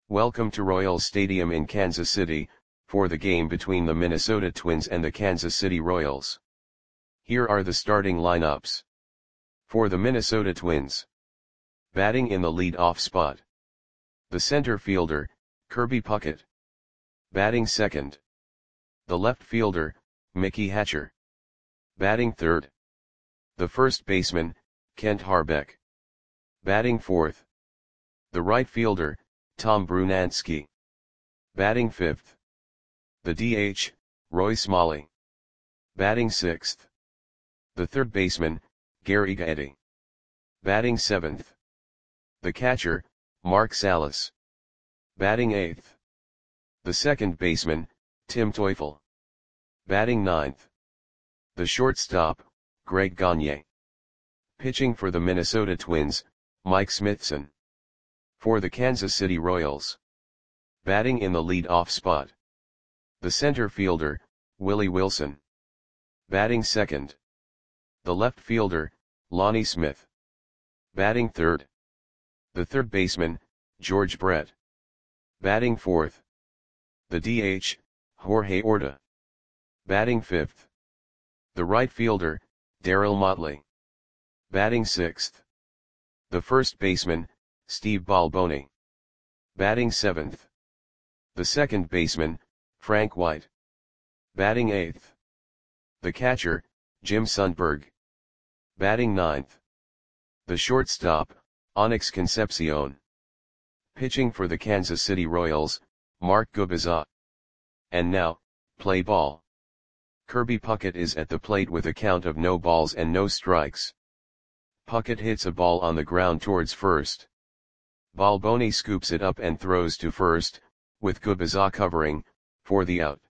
Welcome to Royals Stadium in Kansas City, for the game between the Minnesota Twins and the Kansas City Royals. Here are the starting lineups. For the Minnesota Twins. Batting in the lead-off spot. The center fielder, Kirby Puckett. Batting second. The left fielder, Mickey Hatcher. Batting third. The first baseman, Kent Hrbek. Batting fourth. The right fielder, Tom Brunansky. Batting fifth. The DH, Roy Smalley. Batting sixth. The third baseman, Gary Gaetti. Batting seventh. The catcher, Mark Salas. Batting eighth. The second baseman, Tim Teufel. Batting ninth. The shortstop, Greg Gagne. Pitching for the Minnesota Twins, Mike Smithson. For the Kansas City Royals. Batting in the lead-off spot. The center fielder, Willie Wilson. Batting second. The left fielder, Lonnie Smith. Batting third. The third baseman, George Brett. Batting fourth. The DH, Jorge Orta. Batting fifth. The right fielder, Darryl Motley. Batting sixth. The first baseman, Steve Balboni. Batting seventh. The second baseman, Frank White. Batting eighth. The catcher, Jim Sundberg. Batting ninth. The shortstop, Onyx Concepcion. Pitching for the Kansas City Royals, Mark Gubicza. And now, play ball. Kirby Puckett is at the plate with a count of no balls and no strikes. Puckett hits a ball on the ground towards first. Balboni scoops it up and throws to first, with Gubicza covering, for the out.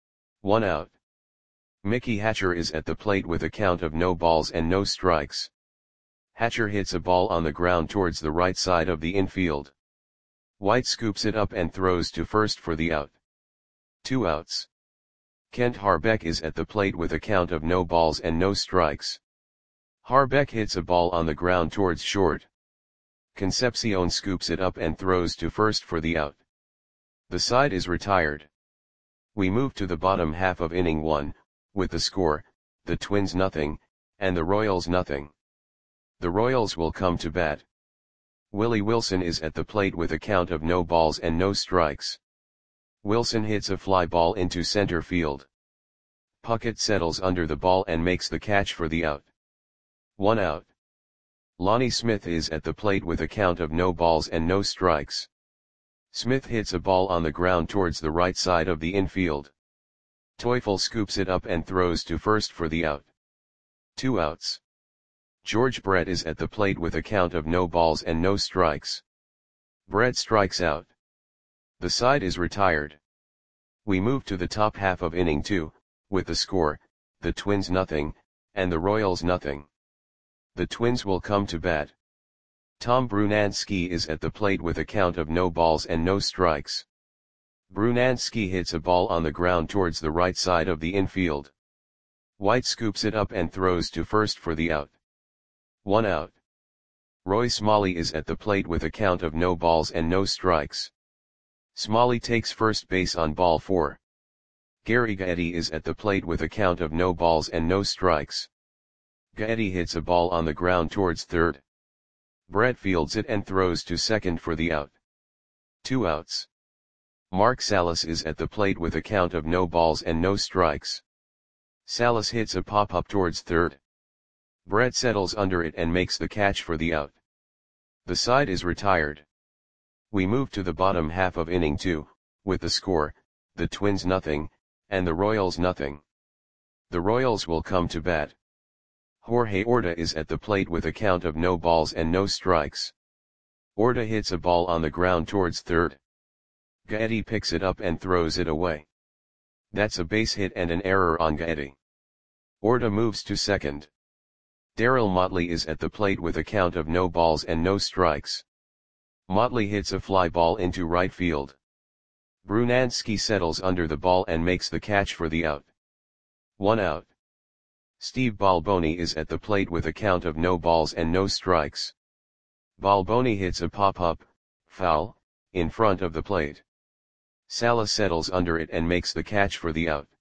1 out. Mickey Hatcher is at the plate with a count of no balls and no strikes. Hatcher hits a ball on the ground towards the right side of the infield. White scoops it up and throws to first for the out. 2 outs. Kent Hrbek is at the plate with a count of no balls and no strikes. Hrbek hits a ball on the ground towards short. Concepcion scoops it up and throws to first for the out. The side is retired. We move to the bottom half of inning 1, with the score, the Twins nothing, and the Royals nothing. The Royals will come to bat. Willie Wilson is at the plate with a count of no balls and no strikes. Wilson hits a fly ball into center field. Puckett settles under the ball and makes the catch for the out. 1 out. Lonnie Smith is at the plate with a count of no balls and no strikes. Smith hits a ball on the ground towards the right side of the infield. Teufel scoops it up and throws to first for the out. 2 outs. George Brett is at the plate with a count of no balls and no strikes. Brett strikes out. The side is retired. We move to the top half of inning 2, with the score, the Twins nothing, and the Royals nothing. The Twins will come to bat. Tom Brunansky is at the plate with a count of no balls and no strikes. Brunansky hits a ball on the ground towards the right side of the infield. White scoops it up and throws to first for the out. 1 out. Roy Smalley is at the plate with a count of no balls and no strikes. Smalley takes first base on ball 4. Gary Gaetti is at the plate with a count of no balls and no strikes. Gaetti hits a ball on the ground towards third. Brett fields it and throws to second for the out. 2 outs. Mark Salas is at the plate with a count of no balls and no strikes. Salas hits a pop-up towards third. Brett settles under it and makes the catch for the out. The side is retired. We move to the bottom half of inning 2, with the score, the Twins nothing, and the Royals nothing. The Royals will come to bat. Jorge Orta is at the plate with a count of no balls and no strikes. Orta hits a ball on the ground towards third. Gaetti picks it up and throws it away. That's a base hit and an error on Gaetti. Orta moves to second. Darryl Motley is at the plate with a count of no balls and no strikes. Motley hits a fly ball into right field. Brunansky settles under the ball and makes the catch for the out. 1 out. Steve Balboni is at the plate with a count of no balls and no strikes. Balboni hits a pop-up, foul, in front of the plate. Salas settles under it and makes the catch for the out.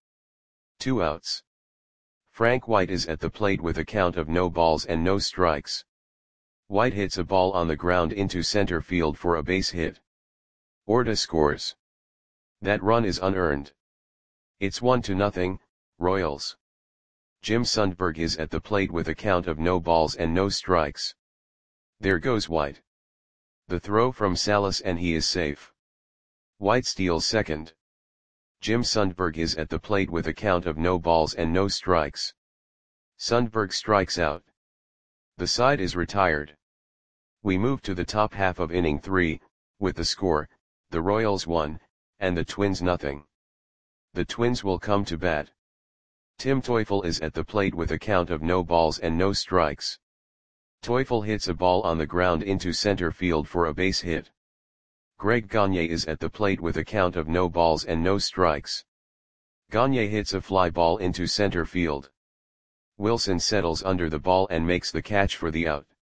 2 outs. Frank White is at the plate with a count of no balls and no strikes. White hits a ball on the ground into center field for a base hit. Orta scores. That run is unearned. It's 1-0, Royals. Jim Sundberg is at the plate with a count of no balls and no strikes. There goes White. The throw from Salas and he is safe. White steals second. Jim Sundberg is at the plate with a count of no balls and no strikes. Sundberg strikes out. The side is retired. We move to the top half of inning 3, with the score, the Royals 1, and the Twins nothing. The Twins will come to bat. Tim Teufel is at the plate with a count of no balls and no strikes. Teufel hits a ball on the ground into center field for a base hit. Greg Gagne is at the plate with a count of no balls and no strikes. Gagne hits a fly ball into center field. Wilson settles under the ball and makes the catch for the out.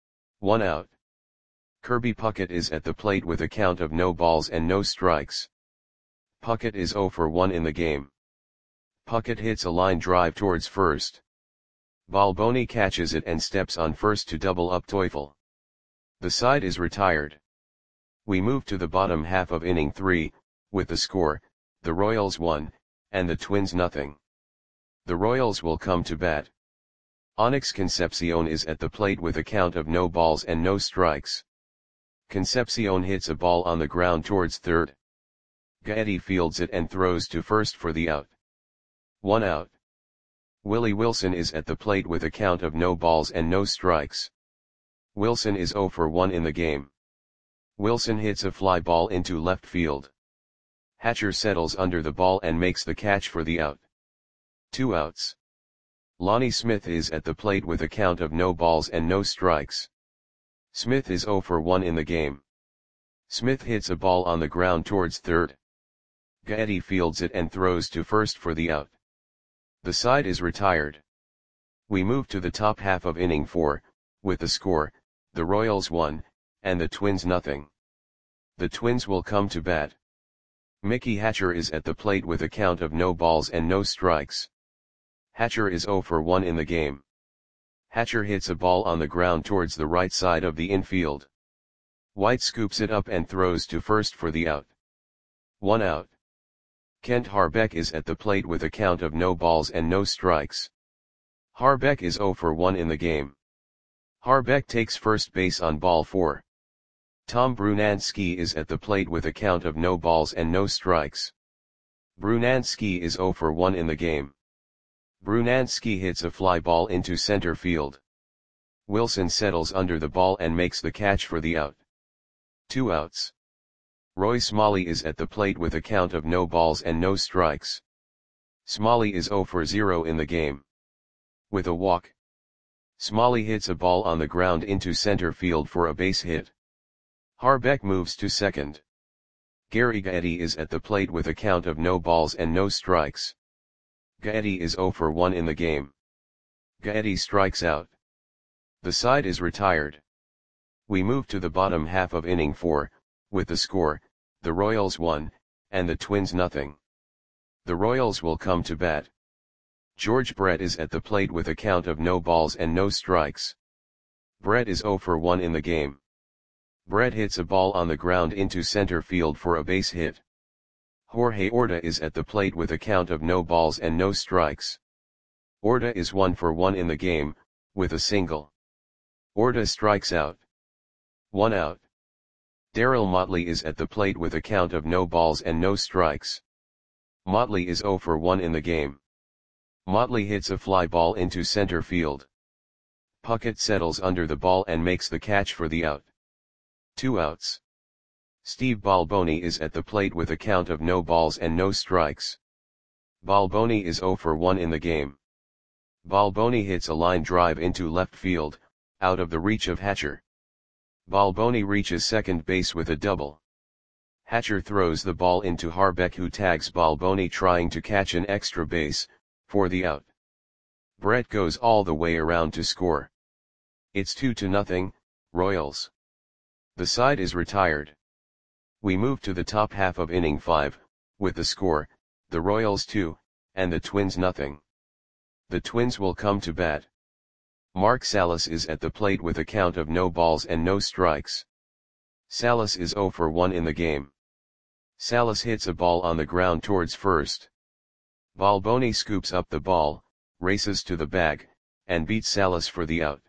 1 out. Kirby Puckett is at the plate with a count of no balls and no strikes. Puckett is 0 for 1 in the game. Puckett hits a line drive towards first. Balboni catches it and steps on first to double up Teufel. The side is retired. We move to the bottom half of inning 3, with the score, the Royals 1, and the Twins nothing. The Royals will come to bat. Onyx Concepcion is at the plate with a count of no balls and no strikes. Concepcion hits a ball on the ground towards third. Gaetti fields it and throws to first for the out. 1 out. Willie Wilson is at the plate with a count of no balls and no strikes. Wilson is 0 for 1 in the game. Wilson hits a fly ball into left field. Hatcher settles under the ball and makes the catch for the out. 2 outs. Lonnie Smith is at the plate with a count of no balls and no strikes. Smith is 0 for 1 in the game. Smith hits a ball on the ground towards third. Gaetti fields it and throws to first for the out. The side is retired. We move to the top half of inning 4, with the score, the Royals 1, and the Twins nothing. The Twins will come to bat. Mickey Hatcher is at the plate with a count of no balls and no strikes. Hatcher is 0 for 1 in the game. Hatcher hits a ball on the ground towards the right side of the infield. White scoops it up and throws to first for the out. 1 out. Kent Harbeck is at the plate with a count of no balls and no strikes. Harbeck is 0 for 1 in the game. Harbeck takes first base on ball 4. Tom Brunansky is at the plate with a count of no balls and no strikes. Brunansky is 0 for 1 in the game. Brunansky hits a fly ball into center field. Wilson settles under the ball and makes the catch for the out. 2 outs. Roy Smalley is at the plate with a count of no balls and no strikes. Smalley is 0 for 0 in the game. With a walk, Smalley hits a ball on the ground into center field for a base hit. Harbeck moves to second. Gary Gaetti is at the plate with a count of no balls and no strikes. Gaetti is 0 for 1 in the game. Gaetti strikes out. The side is retired. We move to the bottom half of inning 4, with the score, the Royals 1, and the Twins nothing. The Royals will come to bat. George Brett is at the plate with a count of no balls and no strikes. Brett is 0 for 1 in the game. Brett hits a ball on the ground into center field for a base hit. Jorge Orta is at the plate with a count of no balls and no strikes. Orta is 1 for 1 in the game, with a single. Orta strikes out. 1 out. Darryl Motley is at the plate with a count of no balls and no strikes. Motley is 0 for 1 in the game. Motley hits a fly ball into center field. Puckett settles under the ball and makes the catch for the out. 2 outs. Steve Balboni is at the plate with a count of no balls and no strikes. Balboni is 0 for 1 in the game. Balboni hits a line drive into left field, out of the reach of Hatcher. Balboni reaches second base with a double. Hatcher throws the ball into Harbeck, who tags Balboni trying to catch an extra base, for the out. Brett goes all the way around to score. It's 2-0, Royals. The side is retired. We move to the top half of inning 5, with the score, the Royals 2, and the Twins nothing. The Twins will come to bat. Mark Salas is at the plate with a count of no balls and no strikes. Salas is 0 for 1 in the game. Salas hits a ball on the ground towards first. Balboni scoops up the ball, races to the bag, and beats Salas for the out.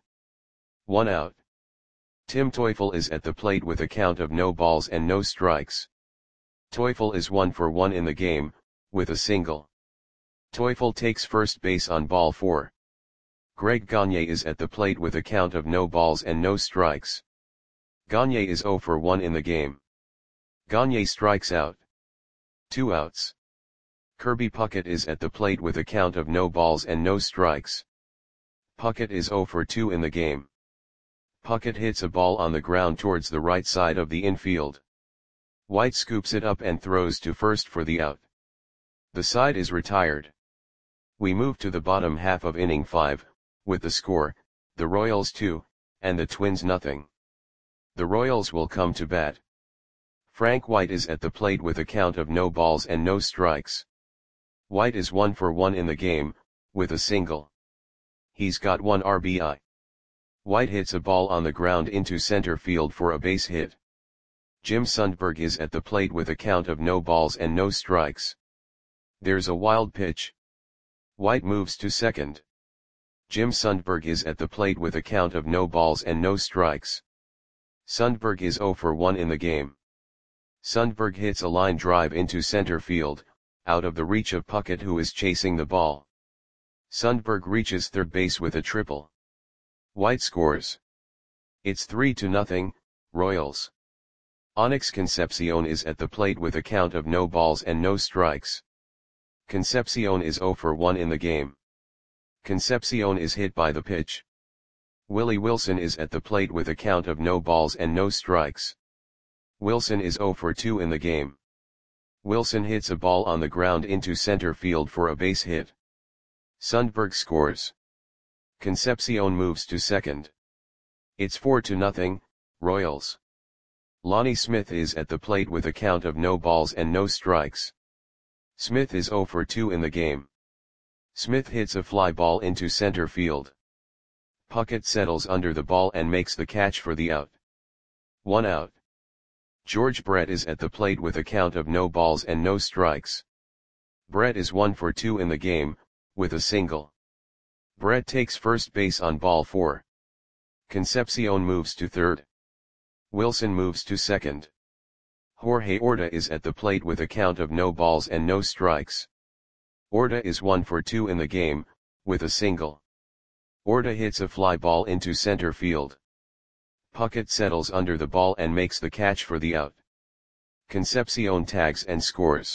1 out. Tim Teufel is at the plate with a count of no balls and no strikes. Teufel is 1 for 1 in the game, with a single. Teufel takes first base on ball 4. Greg Gagne is at the plate with a count of no balls and no strikes. Gagne is 0 for 1 in the game. Gagne strikes out. 2 outs. Kirby Puckett is at the plate with a count of no balls and no strikes. Puckett is 0 for 2 in the game. Puckett hits a ball on the ground towards the right side of the infield. White scoops it up and throws to first for the out. The side is retired. We move to the bottom half of inning 5, with the score, the Royals 2, and the Twins nothing. The Royals will come to bat. Frank White is at the plate with a count of no balls and no strikes. White is 1 for 1 in the game, with a single. He's got 1 RBI. White hits a ball on the ground into center field for a base hit. Jim Sundberg is at the plate with a count of no balls and no strikes. There's a wild pitch. White moves to second. Jim Sundberg is at the plate with a count of no balls and no strikes. Sundberg is 0 for 1 in the game. Sundberg hits a line drive into center field, out of the reach of Puckett, who is chasing the ball. Sundberg reaches third base with a triple. White scores. It's 3-0, Royals. Onyx Concepcion is at the plate with a count of no balls and no strikes. Concepcion is 0 for 1 in the game. Concepcion is hit by the pitch. Willie Wilson is at the plate with a count of no balls and no strikes. Wilson is 0 for 2 in the game. Wilson hits a ball on the ground into center field for a base hit. Sundberg scores. Concepcion moves to second. It's 4-0, Royals. Lonnie Smith is at the plate with a count of no balls and no strikes. Smith is 0 for 2 in the game. Smith hits a fly ball into center field. Puckett settles under the ball and makes the catch for the out. 1 out. George Brett is at the plate with a count of no balls and no strikes. Brett is 1 for 2 in the game, with a single. Brett takes first base on ball 4. Concepcion moves to third. Wilson moves to second. Jorge Orta is at the plate with a count of no balls and no strikes. Orta is 1 for 2 in the game, with a single. Orta hits a fly ball into center field. Puckett settles under the ball and makes the catch for the out. Concepcion tags and scores.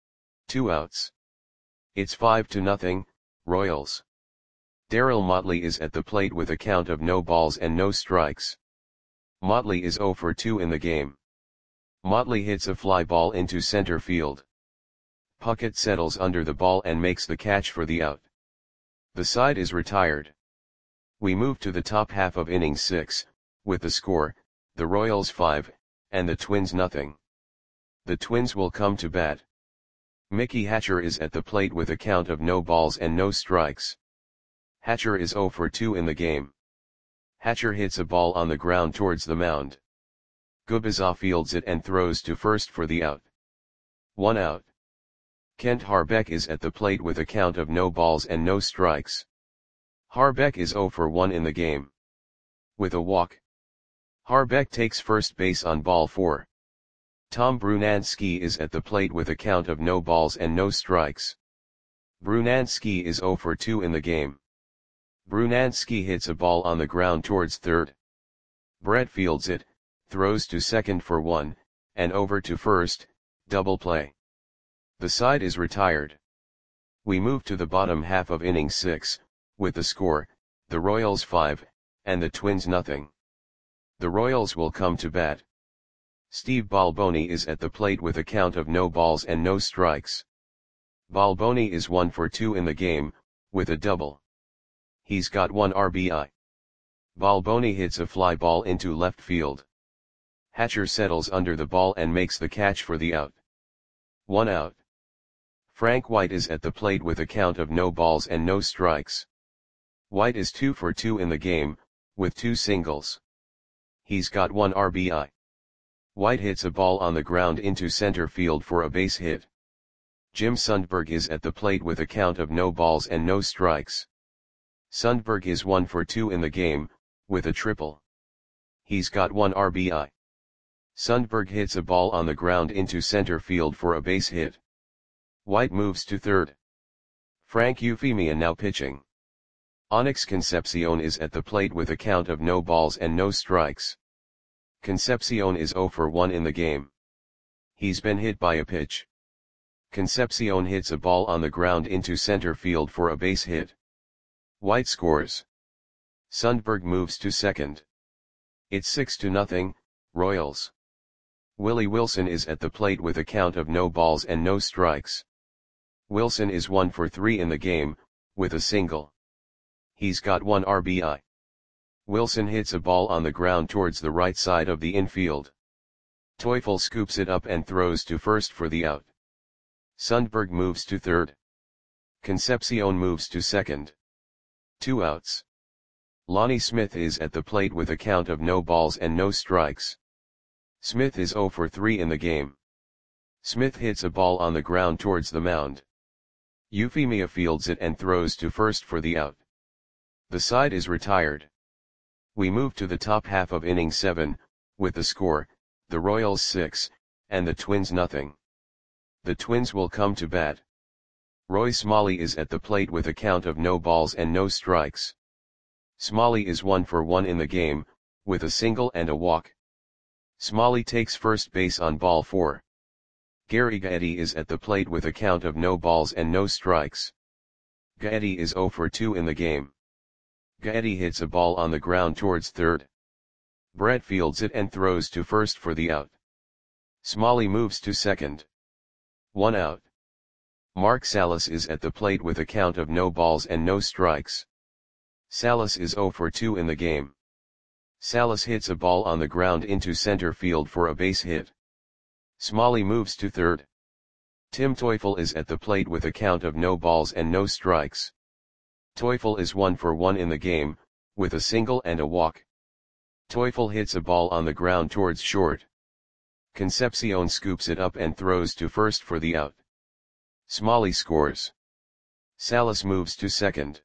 2 outs. It's 5-0, Royals. Darryl Motley is at the plate with a count of no balls and no strikes. Motley is 0 for 2 in the game. Motley hits a fly ball into center field. Puckett settles under the ball and makes the catch for the out. The side is retired. We move to the top half of inning 6, with the score, the Royals 5, and the Twins nothing. The Twins will come to bat. Mickey Hatcher is at the plate with a count of no balls and no strikes. Hatcher is 0 for 2 in the game. Hatcher hits a ball on the ground towards the mound. Gubicza fields it and throws to first for the out. 1 out. Kent Harbeck is at the plate with a count of no balls and no strikes. Harbeck is 0 for 1 in the game. With a walk. Harbeck takes first base on ball 4. Tom Brunansky is at the plate with a count of no balls and no strikes. Brunansky is 0 for 2 in the game. Brunansky hits a ball on the ground towards third. Brett fields it, throws to second for 1, and over to first, double play. The side is retired. We move to the bottom half of inning 6, with the score, the Royals 5, and the Twins nothing. The Royals will come to bat. Steve Balboni is at the plate with a count of no balls and no strikes. Balboni is 1 for 2 in the game, with a double. He's got 1 RBI. Balboni hits a fly ball into left field. Hatcher settles under the ball and makes the catch for the out. 1 out. Frank White is at the plate with a count of no balls and no strikes. White is 2 for 2 in the game, with 2 singles. He's got 1 RBI. White hits a ball on the ground into center field for a base hit. Jim Sundberg is at the plate with a count of no balls and no strikes. Sundberg is 1 for 2 in the game, with a triple. He's got 1 RBI. Sundberg hits a ball on the ground into center field for a base hit. White moves to third. Frank Euphemia now pitching. Onyx Concepcion is at the plate with a count of no balls and no strikes. Concepcion is 0 for 1 in the game. He's been hit by a pitch. Concepcion hits a ball on the ground into center field for a base hit. White scores. Sundberg moves to second. It's 6-0, Royals. Willie Wilson is at the plate with a count of no balls and no strikes. Wilson is 1 for 3 in the game, with a single. He's got 1 RBI. Wilson hits a ball on the ground towards the right side of the infield. Teufel scoops it up and throws to first for the out. Sundberg moves to third. Concepcion moves to second. 2 outs. Lonnie Smith is at the plate with a count of no balls and no strikes. Smith is 0 for 3 in the game. Smith hits a ball on the ground towards the mound. Euphemia fields it and throws to first for the out. The side is retired. We move to the top half of inning 7, with the score, the Royals 6, and the Twins nothing. The Twins will come to bat. Roy Smalley is at the plate with a count of no balls and no strikes. Smalley is 1 for 1 in the game, with a single and a walk. Smalley takes first base on ball 4. Gary Gaetti is at the plate with a count of no balls and no strikes. Gaetti is 0 for 2 in the game. Gaetti hits a ball on the ground towards third. Brett fields it and throws to first for the out. Smalley moves to second. 1 out. Mark Salas is at the plate with a count of no balls and no strikes. Salas is 0 for 2 in the game. Salas hits a ball on the ground into center field for a base hit. Smalley moves to third. Tim Teufel is at the plate with a count of no balls and no strikes. Teufel is 1 for 1 in the game, with a single and a walk. Teufel hits a ball on the ground towards short. Concepcion scoops it up and throws to first for the out. Smalley scores. Salas moves to second.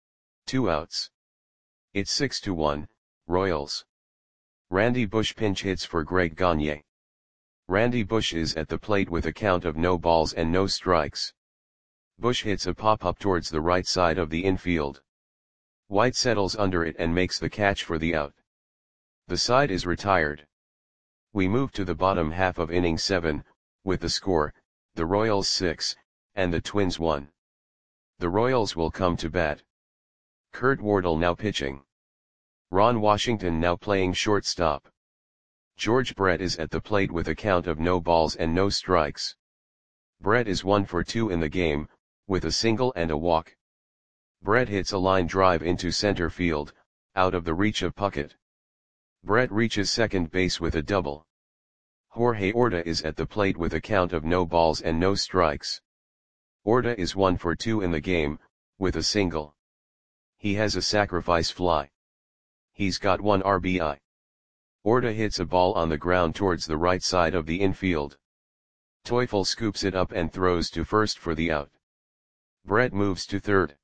2 outs. It's 6-1, Royals. Randy Bush pinch hits for Greg Gagne. Randy Bush is at the plate with a count of no balls and no strikes. Bush hits a pop-up towards the right side of the infield. White settles under it and makes the catch for the out. The side is retired. We move to the bottom half of inning 7, with the score, the Royals 6, and the Twins 1. The Royals will come to bat. Kurt Wardle now pitching. Ron Washington now playing shortstop. George Brett is at the plate with a count of no balls and no strikes. Brett is 1 for 2 in the game, with a single and a walk. Brett hits a line drive into center field, out of the reach of Puckett. Brett reaches second base with a double. Jorge Orta is at the plate with a count of no balls and no strikes. Orta is 1 for 2 in the game, with a single. He has a sacrifice fly. He's got 1 RBI. Orta hits a ball on the ground towards the right side of the infield. Teufel scoops it up and throws to first for the out. Brett moves to third.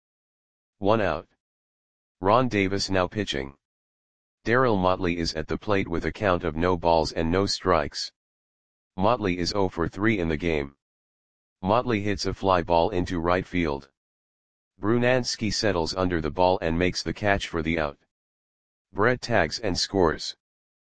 1 out. Ron Davis now pitching. Darryl Motley is at the plate with a count of no balls and no strikes. Motley is 0 for 3 in the game. Motley hits a fly ball into right field. Brunansky settles under the ball and makes the catch for the out. Brett tags and scores.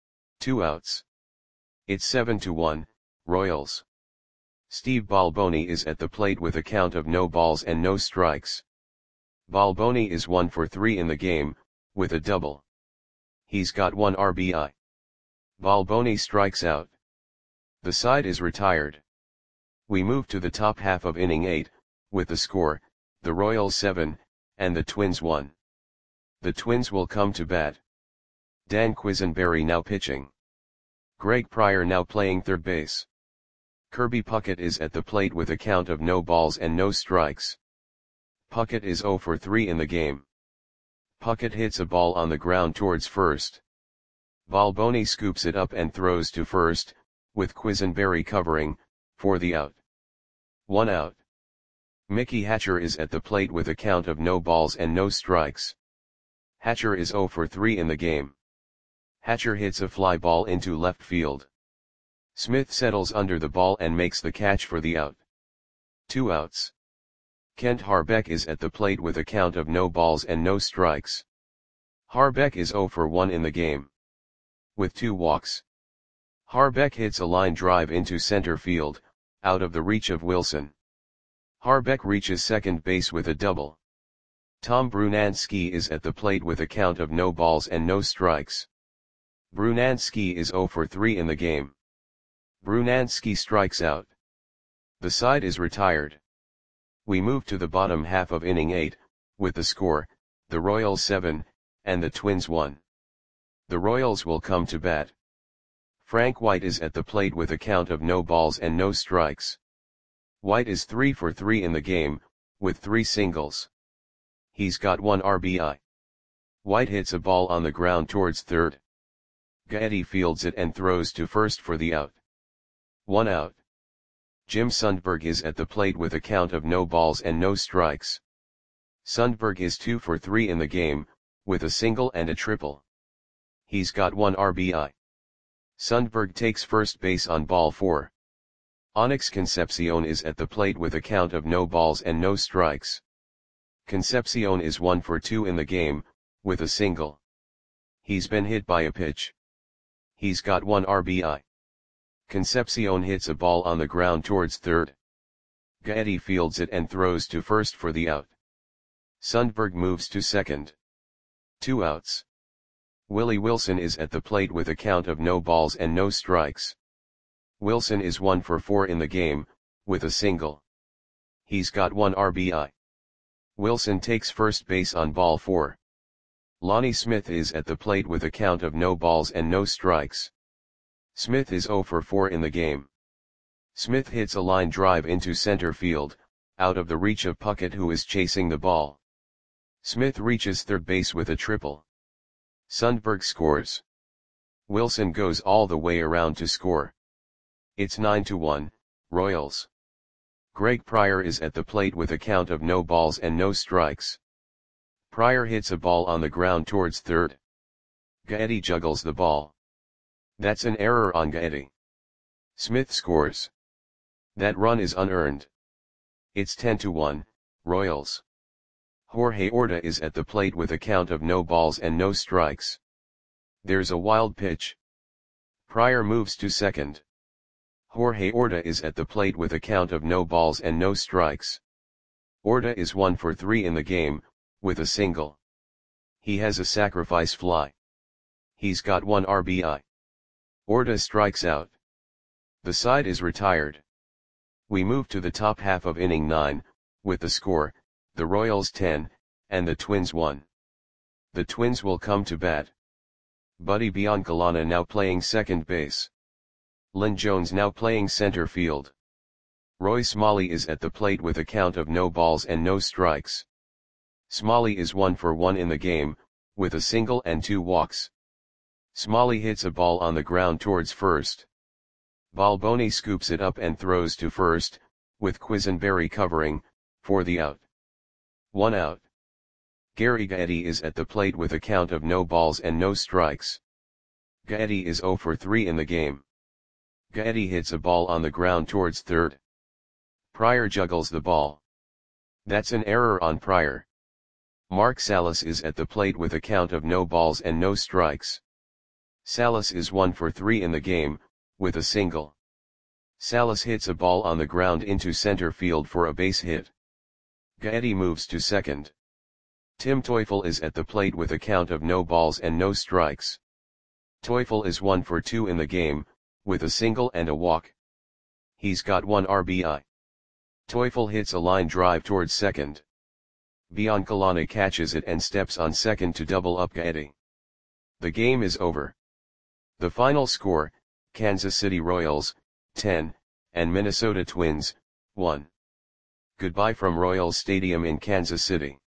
2 outs. It's 7-1, Royals. Steve Balboni is at the plate with a count of no balls and no strikes. Balboni is 1 for 3 in the game, with a double. He's got 1 RBI. Balboni strikes out. The side is retired. We move to the top half of inning 8, with the score, the Royals 7, and the Twins 1. The Twins will come to bat. Dan Quisenberry now pitching. Greg Pryor now playing third base. Kirby Puckett is at the plate with a count of no balls and no strikes. Puckett is 0 for 3 in the game. Puckett hits a ball on the ground towards first. Balboni scoops it up and throws to first, with Quisenberry covering, for the out. 1 out. Mickey Hatcher is at the plate with a count of no balls and no strikes. Hatcher is 0 for 3 in the game. Hatcher hits a fly ball into left field. Smith settles under the ball and makes the catch for the out. 2 outs. Kent Harbeck is at the plate with a count of no balls and no strikes. Harbeck is 0 for 1 in the game. With 2 walks. Harbeck hits a line drive into center field, out of the reach of Wilson. Harbeck reaches second base with a double. Tom Brunansky is at the plate with a count of no balls and no strikes. Brunansky is 0 for 3 in the game. Brunansky strikes out. The side is retired. We move to the bottom half of inning 8, with the score, the Royals 7, and the Twins 1. The Royals will come to bat. Frank White is at the plate with a count of no balls and no strikes. White is 3 for 3 in the game, with 3 singles. He's got 1 RBI. White hits a ball on the ground towards third. Gaetti fields it and throws to first for the out. 1 out. Jim Sundberg is at the plate with a count of no balls and no strikes. Sundberg is 2 for 3 in the game, with a single and a triple. He's got 1 RBI. Sundberg takes first base on ball 4. Onyx Concepcion is at the plate with a count of no balls and no strikes. Concepcion is 1 for 2 in the game, with a single. He's been hit by a pitch. He's got 1 RBI. Concepcion hits a ball on the ground towards third. Gaetti fields it and throws to first for the out. Sundberg moves to second. 2 outs. Willie Wilson is at the plate with a count of no balls and no strikes. Wilson is 1 for 4 in the game, with a single. He's got 1 RBI. Wilson takes first base on ball 4. Lonnie Smith is at the plate with a count of no balls and no strikes. Smith is 0 for 4 in the game. Smith hits a line drive into center field, out of the reach of Puckett who is chasing the ball. Smith reaches third base with a triple. Sundberg scores. Wilson goes all the way around to score. It's 9-1, Royals. Greg Pryor is at the plate with a count of no balls and no strikes. Pryor hits a ball on the ground towards third. Gaetti juggles the ball. That's an error on Gaetti. Smith scores. That run is unearned. It's 10-1, Royals. Jorge Orta is at the plate with a count of no balls and no strikes. There's a wild pitch. Pryor moves to second. Jorge Orta is at the plate with a count of no balls and no strikes. Orta is 1 for 3 in the game, with a single. He has a sacrifice fly. He's got 1 RBI. Orta strikes out. The side is retired. We move to the top half of inning 9, with the score, the Royals 10, and the Twins 1. The Twins will come to bat. Buddy Biancalana now playing second base. Lynn Jones now playing center field. Roy Smalley is at the plate with a count of no balls and no strikes. Smalley is 1 for 1 in the game, with a single and 2 walks. Smalley hits a ball on the ground towards first. Balboni scoops it up and throws to first, with Quisenberry covering, for the out. 1 out. Gary Gaetti is at the plate with a count of no balls and no strikes. Gaetti is 0 for 3 in the game. Gaetti hits a ball on the ground towards third. Pryor juggles the ball. That's an error on Pryor. Mark Salas is at the plate with a count of no balls and no strikes. Salas is 1 for 3 in the game, with a single. Salas hits a ball on the ground into center field for a base hit. Gaetti moves to second. Tim Teufel is at the plate with a count of no balls and no strikes. Teufel is 1 for 2 in the game, with a single and a walk. He's got 1 RBI. Teufel hits a line drive towards second. Biancalana catches it and steps on second to double up Gaetti. The game is over. The final score, Kansas City Royals, 10, and Minnesota Twins, 1. Goodbye from Royals Stadium in Kansas City.